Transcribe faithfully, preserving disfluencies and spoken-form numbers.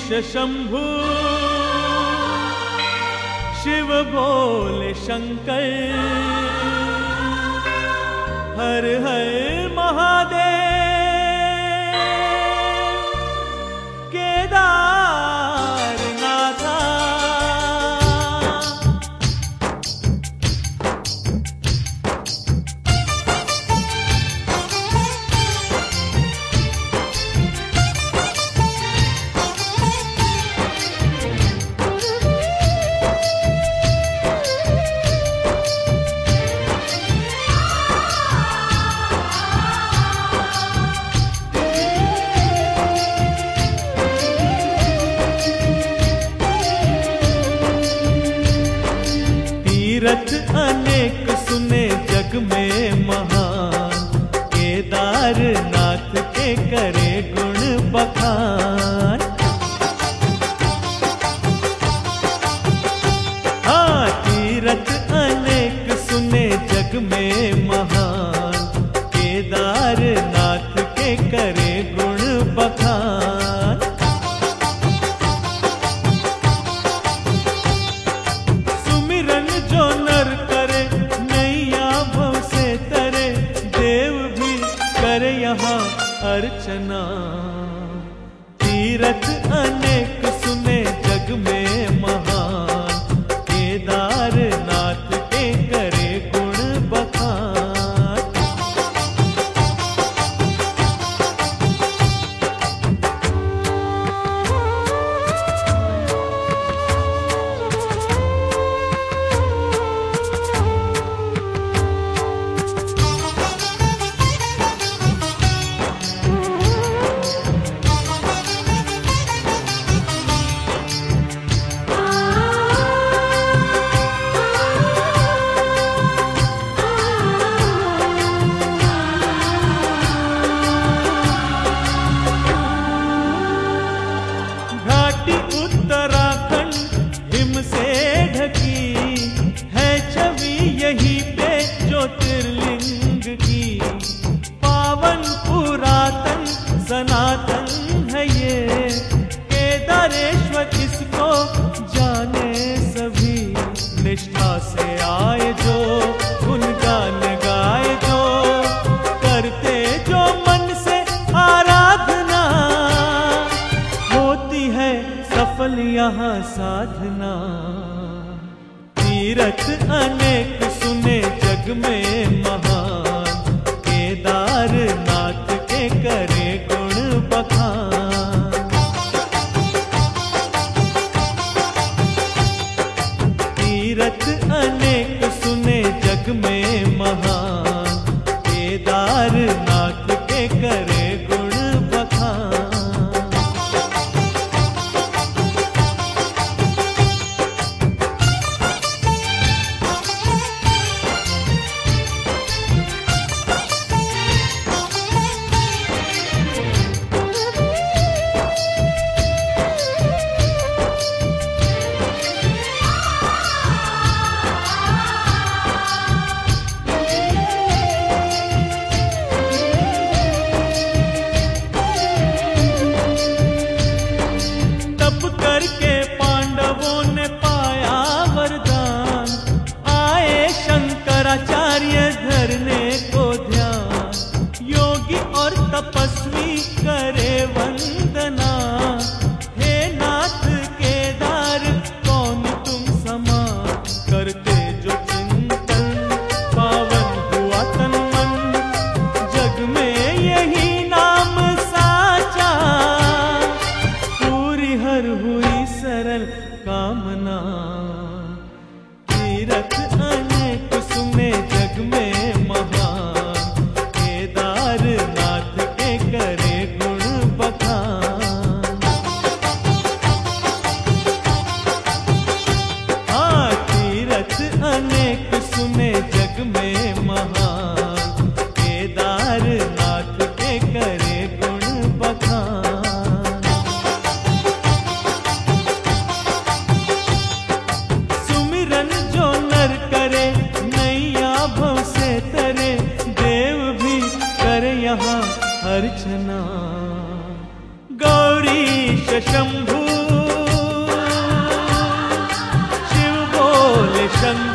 ईश शंभु शिव भोले शंकर हर हर महादेव केदारनाथा। तीरथ अनेक सुने जग में महान, केदारनाथ के करे गुण बखान। हाँ, तीरथ अनेक सुने जग में महान, केदारनाथ के करे गुण बखान। सुमिरन जो नर करे नैया भव से तरे, देव भी करे यहाँ अर्चना। तीरथ अनेक सुने जग में महान, केदारनाथ के करे गुण बखान। उत्तराखंड हिम से ढकी है छवि यहीं पे ज्योतिर्लिंग की। पावन पुरातन सनातन है ये केदारेश्वर, इसको जाने सभी। निष्ठा से आए जो गुणगान गाए, जो करते जो मन से आराधना, होती है सफल यहाँ साधना। तीरथ अनेक सुने जग में महान, केदारनाथ के करे गुण बखान। तीरथ अनेक सुने जग में महान, केदारनाथ के करे गुण बखान। करके पांडवों ने पाया वरदान, आए शंकराचार्य धरने को ध्यान। योगी और तपस्वी करे वंदना, हे नाथ केदार कौन तुम समान। करते जो चिंतन पावन हुआ तन मन, जग में यही नाम साचा। पूरी हर हुई सरल कामना। तीरथ अनेक सुने जग में महान, केदारनाथ के करे गुण बखान। हाँ, तीरथ अनेक सुने जग में महान, केदारनाथ के करे गुण बखान। सुमिरन जो नर करे नैया भव से तरे, देव भी करे यहाँ अर्चना। गौर गौरीश शंभु, शिव बोले शंभु।